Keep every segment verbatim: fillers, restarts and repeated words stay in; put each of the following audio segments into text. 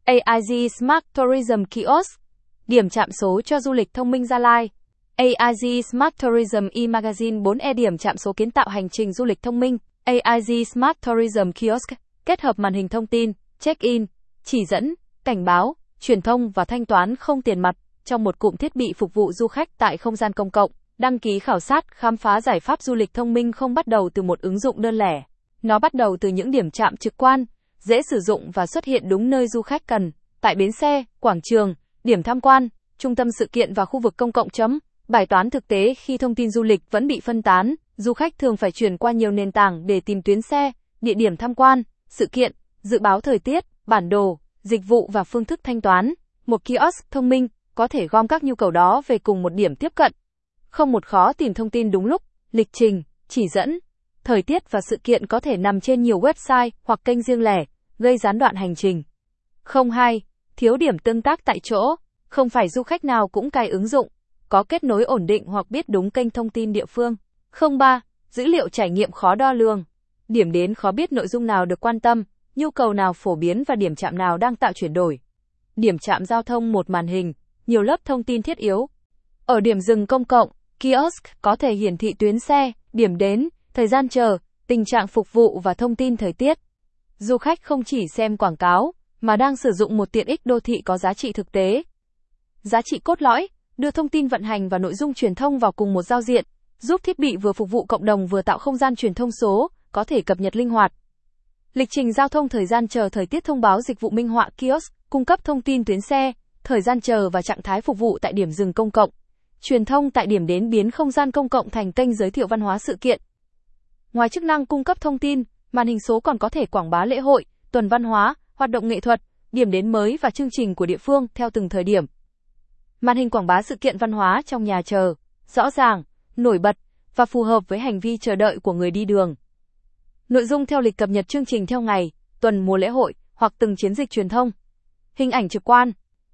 a i giê Smart Tourism Kiosk, điểm chạm số cho du lịch thông minh Gia Lai. a i giê Smart Tourism e-Magazine bốn e điểm chạm số kiến tạo hành trình du lịch thông minh. a i giê Smart Tourism Kiosk kết hợp màn hình thông tin, check-in, chỉ dẫn, cảnh báo, truyền thông và thanh toán không tiền mặt trong một cụm thiết bị phục vụ du khách tại không gian công cộng. Đăng ký khảo sát, khám phá giải pháp du lịch thông minh không bắt đầu từ một ứng dụng đơn lẻ. Nó bắt đầu từ những điểm chạm trực quan, dễ sử dụng và xuất hiện đúng nơi du khách cần, tại bến xe, quảng trường, điểm tham quan, trung tâm sự kiện và khu vực công cộng. Chấm. Bài toán thực tế khi thông tin du lịch vẫn bị phân tán, du khách thường phải chuyển qua nhiều nền tảng để tìm tuyến xe, địa điểm tham quan, sự kiện, dự báo thời tiết, bản đồ, dịch vụ và phương thức thanh toán. Một kiosk thông minh có thể gom các nhu cầu đó về cùng một điểm tiếp cận. Không một khó tìm thông tin đúng lúc, lịch trình, chỉ dẫn, thời tiết và sự kiện có thể nằm trên nhiều website hoặc kênh riêng lẻ, gây gián đoạn hành trình. Không hai. Thiếu điểm tương tác tại chỗ. Không phải du khách nào cũng cài ứng dụng, có kết nối ổn định hoặc biết đúng kênh thông tin địa phương. Không ba. Dữ liệu trải nghiệm khó đo lường. Điểm đến khó biết nội dung nào được quan tâm, nhu cầu nào phổ biến và điểm chạm nào đang tạo chuyển đổi. Điểm chạm giao thông một màn hình, nhiều lớp thông tin thiết yếu. Ở điểm dừng công cộng, kiosk có thể hiển thị tuyến xe, điểm đến, thời gian chờ, tình trạng phục vụ và thông tin thời tiết. Du khách không chỉ xem quảng cáo, mà đang sử dụng một tiện ích đô thị có giá trị thực tế. Giá trị cốt lõi, đưa thông tin vận hành và nội dung truyền thông vào cùng một giao diện, giúp thiết bị vừa phục vụ cộng đồng vừa tạo không gian truyền thông số, có thể cập nhật linh hoạt. Lịch trình giao thông, thời gian chờ, thời tiết, thông báo dịch vụ minh họa. Kiosk cung cấp thông tin tuyến xe, thời gian chờ và trạng thái phục vụ tại điểm dừng công cộng. Truyền thông tại điểm đến biến không gian công cộng thành kênh giới thiệu văn hóa sự kiện. Ngoài chức năng cung cấp thông tin, màn hình số còn có thể quảng bá lễ hội, tuần văn hóa, hoạt động nghệ thuật, điểm đến mới và chương trình của địa phương theo từng thời điểm. Màn hình quảng bá sự kiện văn hóa trong nhà chờ, rõ ràng, nổi bật và phù hợp với hành vi chờ đợi của người đi đường. Nội dung theo lịch cập nhật chương trình theo ngày, tuần, mùa lễ hội hoặc từng chiến dịch truyền thông. Hình ảnh trực quan.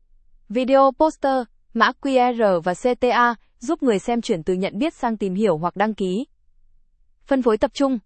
Video, poster, mã quy rờ và xê tê a giúp người xem chuyển từ nhận biết sang tìm hiểu hoặc đăng ký. Phân phối tập trung.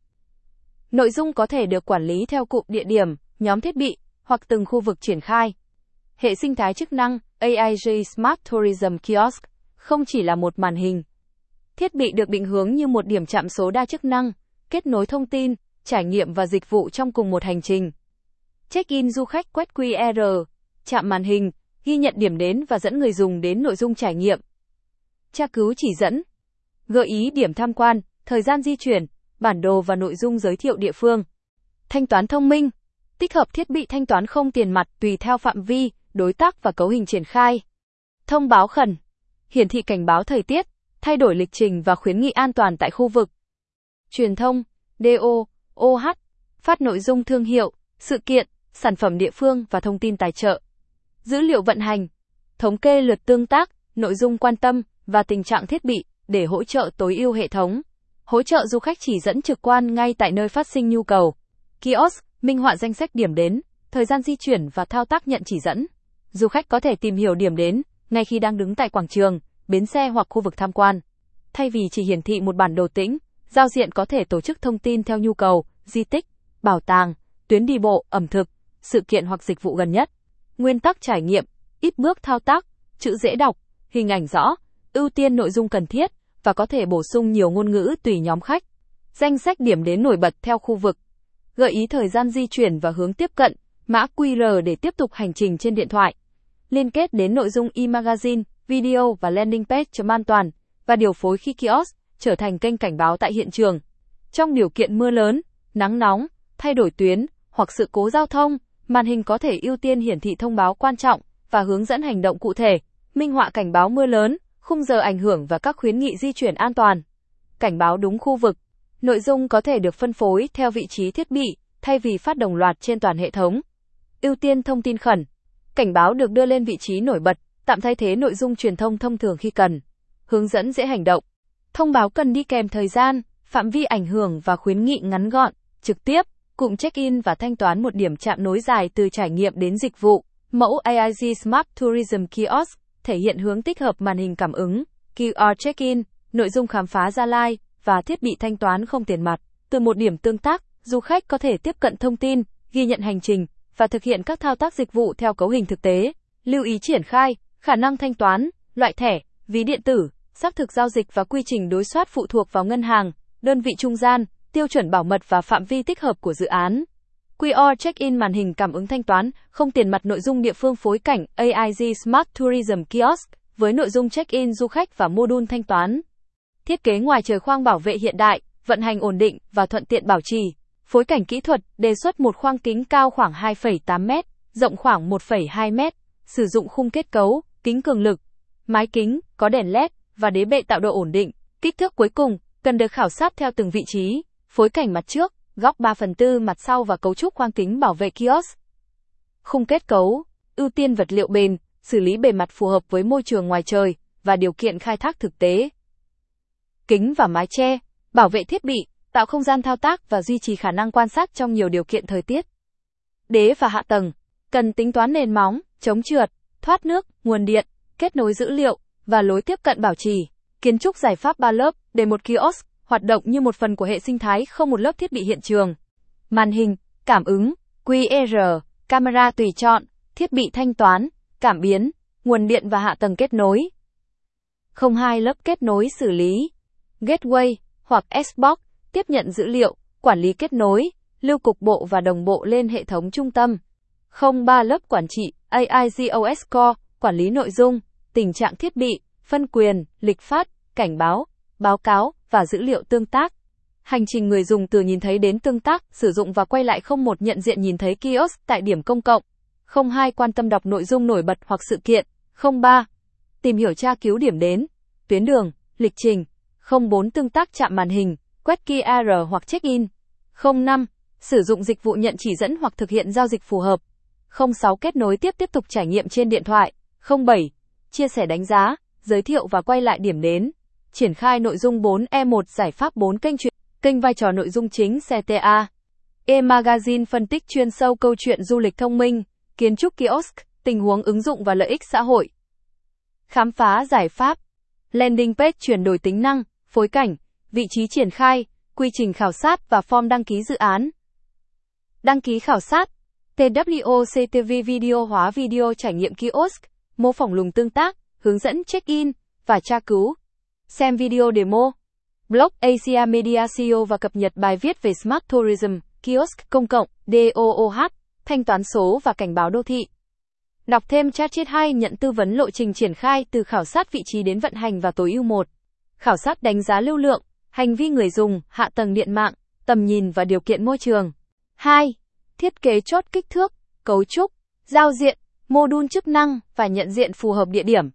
Nội dung có thể được quản lý theo cụm địa điểm, nhóm thiết bị hoặc từng khu vực triển khai. Hệ sinh thái chức năng a i giê Smart Tourism Kiosk không chỉ là một màn hình. Thiết bị được định hướng như một điểm chạm số đa chức năng, kết nối thông tin, trải nghiệm và dịch vụ trong cùng một hành trình. Check-in, du khách quét quy rờ, chạm màn hình, ghi nhận điểm đến và dẫn người dùng đến nội dung trải nghiệm. Tra cứu chỉ dẫn, gợi ý điểm tham quan, thời gian di chuyển, bản đồ và nội dung giới thiệu địa phương. Thanh toán thông minh, tích hợp thiết bị thanh toán không tiền mặt tùy theo phạm vi, đối tác và cấu hình triển khai. Thông báo khẩn, hiển thị cảnh báo thời tiết, thay đổi lịch trình và khuyến nghị an toàn tại khu vực. Truyền thông, đê ô, ô hát, phát nội dung thương hiệu, sự kiện, sản phẩm địa phương và thông tin tài trợ. Dữ liệu vận hành, thống kê lượt tương tác, nội dung quan tâm và tình trạng thiết bị để hỗ trợ tối ưu hệ thống. Hỗ trợ du khách chỉ dẫn trực quan ngay tại nơi phát sinh nhu cầu. Kiosk, minh họa danh sách điểm đến, thời gian di chuyển và thao tác nhận chỉ dẫn. Du khách có thể tìm hiểu điểm đến ngay khi đang đứng tại quảng trường, bến xe hoặc khu vực tham quan. Thay vì chỉ hiển thị một bản đồ tĩnh, giao diện có thể tổ chức thông tin theo nhu cầu, di tích, bảo tàng, tuyến đi bộ, ẩm thực, sự kiện hoặc dịch vụ gần nhất. Nguyên tắc trải nghiệm, ít bước thao tác, chữ dễ đọc, hình ảnh rõ, ưu tiên nội dung cần thiết và có thể bổ sung nhiều ngôn ngữ tùy nhóm khách. Danh sách điểm đến nổi bật theo khu vực. Gợi ý thời gian di chuyển và hướng tiếp cận, mã quy rờ để tiếp tục hành trình trên điện thoại. Liên kết đến nội dung e-magazine, video và landing page chấm an toàn và điều phối khi kiosk trở thành kênh cảnh báo tại hiện trường. Trong điều kiện mưa lớn, nắng nóng, thay đổi tuyến hoặc sự cố giao thông, màn hình có thể ưu tiên hiển thị thông báo quan trọng và hướng dẫn hành động cụ thể, minh họa cảnh báo mưa lớn, khung giờ ảnh hưởng và các khuyến nghị di chuyển an toàn. Cảnh báo đúng khu vực. Nội dung có thể được phân phối theo vị trí thiết bị, thay vì phát đồng loạt trên toàn hệ thống. Ưu tiên thông tin khẩn. Cảnh báo được đưa lên vị trí nổi bật, tạm thay thế nội dung truyền thông thông thường khi cần. Hướng dẫn dễ hành động. Thông báo cần đi kèm thời gian, phạm vi ảnh hưởng và khuyến nghị ngắn gọn, trực tiếp. Cụm check-in và thanh toán, một điểm chạm nối dài từ trải nghiệm đến dịch vụ. Mẫu a i giê Smart Tourism Kiosk thể hiện hướng tích hợp màn hình cảm ứng, quy rờ check-in, nội dung khám phá Gia Lai và thiết bị thanh toán không tiền mặt. Từ một điểm tương tác, du khách có thể tiếp cận thông tin, ghi nhận hành trình và thực hiện các thao tác dịch vụ theo cấu hình thực tế. Lưu ý triển khai, khả năng thanh toán, loại thẻ, ví điện tử, xác thực giao dịch và quy trình đối soát phụ thuộc vào ngân hàng, đơn vị trung gian, tiêu chuẩn bảo mật và phạm vi tích hợp của dự án. quy rờ check-in màn hình cảm ứng thanh toán, không tiền mặt nội dung địa phương phối cảnh a i giê Smart Tourism Kiosk với nội dung check-in du khách và mô-đun thanh toán. Thiết kế ngoài trời khoang bảo vệ hiện đại, vận hành ổn định và thuận tiện bảo trì. Phối cảnh kỹ thuật đề xuất một khoang kính cao khoảng hai phẩy tám mét, rộng khoảng một phẩy hai mét, sử dụng khung kết cấu, kính cường lực, mái kính, có đèn led và đế bệ tạo độ ổn định. Kích thước cuối cùng cần được khảo sát theo từng vị trí, phối cảnh mặt trước, góc ba phần tư mặt sau và cấu trúc khoang kính bảo vệ kiosk. Khung kết cấu, ưu tiên vật liệu bền, xử lý bề mặt phù hợp với môi trường ngoài trời và điều kiện khai thác thực tế. Kính và mái che, bảo vệ thiết bị, tạo không gian thao tác và duy trì khả năng quan sát trong nhiều điều kiện thời tiết. Đế và hạ tầng, cần tính toán nền móng, chống trượt, thoát nước, nguồn điện, kết nối dữ liệu và lối tiếp cận bảo trì. Kiến trúc giải pháp ba lớp để một kiosk hoạt động như một phần của hệ sinh thái không một lớp thiết bị hiện trường. Màn hình, cảm ứng, quy rờ, camera tùy chọn, thiết bị thanh toán, cảm biến, nguồn điện và hạ tầng kết nối. không hai lớp kết nối xử lý, gateway hoặc Xbox, tiếp nhận dữ liệu, quản lý kết nối, lưu cục bộ và đồng bộ lên hệ thống trung tâm. không ba lớp quản trị, a i giê o ét Core, quản lý nội dung, tình trạng thiết bị, phân quyền, lịch phát, cảnh báo, báo cáo và dữ liệu tương tác. Hành trình người dùng từ nhìn thấy đến tương tác, sử dụng và quay lại. không một nhận diện nhìn thấy kiosk tại điểm công cộng. không hai quan tâm đọc nội dung nổi bật hoặc sự kiện. không ba tìm hiểu tra cứu điểm đến, tuyến đường, lịch trình. không bốn tương tác chạm màn hình, quét quy rờ hoặc check-in. không năm sử dụng dịch vụ nhận chỉ dẫn hoặc thực hiện giao dịch phù hợp. không sáu kết nối tiếp tiếp tục trải nghiệm trên điện thoại. không bảy chia sẻ đánh giá, giới thiệu và quay lại điểm đến. Triển khai nội dung bốn E một giải pháp bốn kênh truyền, kênh vai trò nội dung chính xê tê a. E-Magazine phân tích chuyên sâu câu chuyện du lịch thông minh, kiến trúc kiosk, tình huống ứng dụng và lợi ích xã hội. Khám phá giải pháp. Landing page chuyển đổi tính năng, phối cảnh, vị trí triển khai, quy trình khảo sát và form đăng ký dự án. Đăng ký khảo sát. tê vê o xê tê vê video hóa video trải nghiệm kiosk, mô phỏng lùng tương tác, hướng dẫn check-in và tra cứu. Xem video demo. Blog Asia Media xê e o và cập nhật bài viết về Smart Tourism, Kiosk công cộng, đê o o hát, thanh toán số và cảnh báo đô thị. Đọc thêm chat sheet hai nhận tư vấn lộ trình triển khai từ khảo sát vị trí đến vận hành và tối ưu một. Khảo sát đánh giá lưu lượng, hành vi người dùng, hạ tầng điện mạng, tầm nhìn và điều kiện môi trường. hai. Thiết kế chốt kích thước, cấu trúc, giao diện, mô đun chức năng và nhận diện phù hợp địa điểm.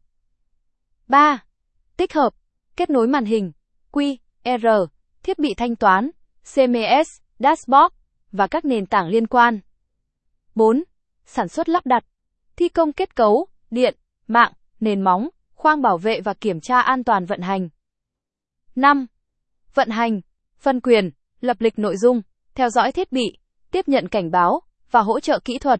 ba. Tích hợp, kết nối màn hình, quy rờ, thiết bị thanh toán, xê em ét, dashboard và các nền tảng liên quan. bốn. Sản xuất lắp đặt, thi công kết cấu, điện, mạng, nền móng, khoang bảo vệ và kiểm tra an toàn vận hành. năm. Vận hành, phân quyền, lập lịch nội dung, theo dõi thiết bị, tiếp nhận cảnh báo và hỗ trợ kỹ thuật.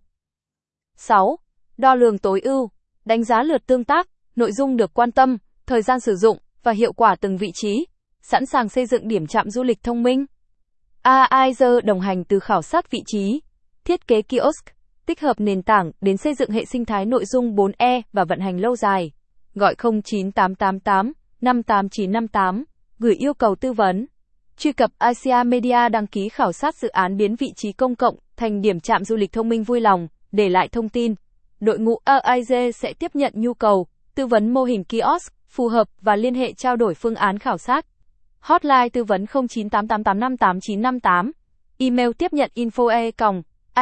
sáu. Đo lường tối ưu, đánh giá lượt tương tác, nội dung được quan tâm, thời gian sử dụng và hiệu quả từng vị trí, sẵn sàng xây dựng điểm trạm du lịch thông minh. a i giê đồng hành từ khảo sát vị trí, thiết kế kiosk, tích hợp nền tảng đến xây dựng hệ sinh thái nội dung bốn E và vận hành lâu dài. Gọi không chín tám tám tám năm tám chín năm tám, gửi yêu cầu tư vấn. Truy cập Asia Media đăng ký khảo sát dự án biến vị trí công cộng thành điểm trạm du lịch thông minh vui lòng, để lại thông tin. Đội ngũ a i giê sẽ tiếp nhận nhu cầu, tư vấn mô hình kiosk phù hợp và liên hệ trao đổi phương án khảo sát. Hotline tư vấn không chín tám tám tám năm tám chín năm tám. Email tiếp nhận info e còng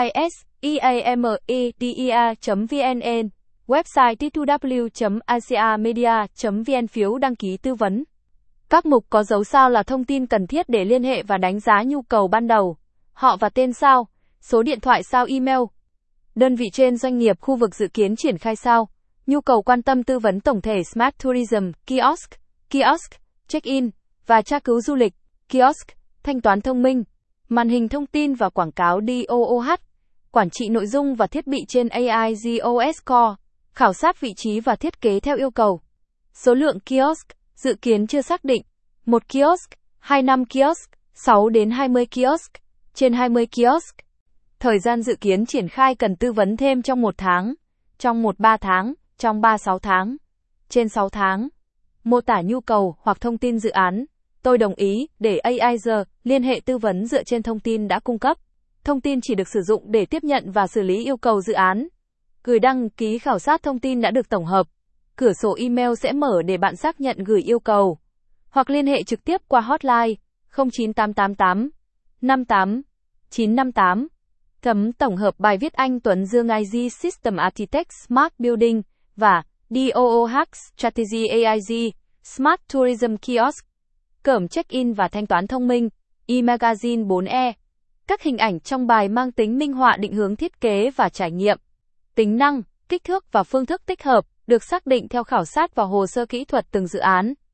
isyamedia chấm vn. Website w w w chấm asiamedia chấm vn. Phiếu đăng ký tư vấn. Các mục có dấu sao là thông tin cần thiết để liên hệ và đánh giá nhu cầu ban đầu. Họ và tên sao, số điện thoại sao, email. Đơn vị trên doanh nghiệp, khu vực dự kiến triển khai sao. Nhu cầu quan tâm tư vấn tổng thể Smart Tourism, Kiosk, Kiosk, Check-in và tra cứu du lịch, Kiosk, thanh toán thông minh, màn hình thông tin và quảng cáo đê o o hát, quản trị nội dung và thiết bị trên a i giê o ét Core, khảo sát vị trí và thiết kế theo yêu cầu. Số lượng kiosk, dự kiến chưa xác định, một kiosk, hai mươi lăm kiosk, sáu đến hai mươi kiosk, trên hai mươi kiosk. Thời gian dự kiến triển khai cần tư vấn thêm trong một tháng, trong một ba tháng, trong ba sáu tháng, trên sáu tháng. Mô tả nhu cầu hoặc thông tin dự án. Tôi đồng ý để a i giê liên hệ tư vấn dựa trên thông tin đã cung cấp. Thông tin chỉ được sử dụng để tiếp nhận và xử lý yêu cầu dự án. Gửi đăng ký khảo sát thông tin đã được tổng hợp. Cửa sổ email sẽ mở để bạn xác nhận gửi yêu cầu. Hoặc liên hệ trực tiếp qua hotline không chín tám tám tám năm tám chín năm tám. Thấm tổng hợp bài viết Anh Tuấn Dương i giê System Architect Smart Building và đê o o Hack Strategy a i giê Smart Tourism Kiosk. Cổng check-in và thanh toán thông minh, e-magazine bốn e. Các hình ảnh trong bài mang tính minh họa định hướng thiết kế và trải nghiệm. Tính năng, kích thước và phương thức tích hợp được xác định theo khảo sát và hồ sơ kỹ thuật từng dự án.